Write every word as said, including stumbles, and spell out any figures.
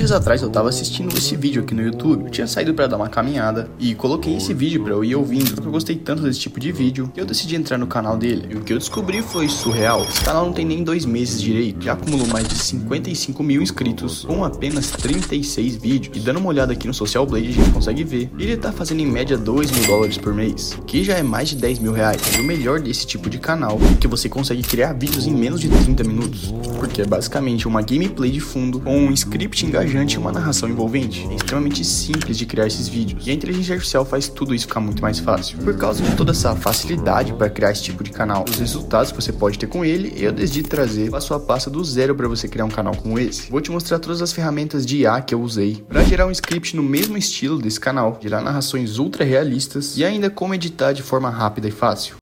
dias atrás eu tava assistindo esse vídeo aqui no YouTube. Eu tinha saído pra dar uma caminhada e coloquei esse vídeo pra eu ir ouvindo, porque eu gostei tanto desse tipo de vídeo que eu decidi entrar no canal dele. E o que eu descobri foi surreal. Esse canal não tem nem dois meses direito, já acumulou mais de cinquenta e cinco mil inscritos com apenas trinta e seis vídeos. E dando uma olhada aqui no Social Blade a gente consegue ver, ele tá fazendo em média dois mil dólares por mês, que já é mais de dez mil reais. E o melhor desse tipo de canal é que você consegue criar vídeos em menos de trinta minutos, porque é basicamente uma gameplay de fundo com um script engajante e uma narração envolvente. É extremamente simples de criar esses vídeos e a inteligência artificial faz tudo isso ficar muito mais fácil. Por causa de toda essa facilidade para criar esse tipo de canal, os resultados que você pode ter com ele, eu decidi trazer passo a passo do zero para você criar um canal como esse. Vou te mostrar todas as ferramentas de I A que eu usei para gerar um script no mesmo estilo desse canal, gerar narrações ultra realistas e ainda como editar de forma rápida e fácil.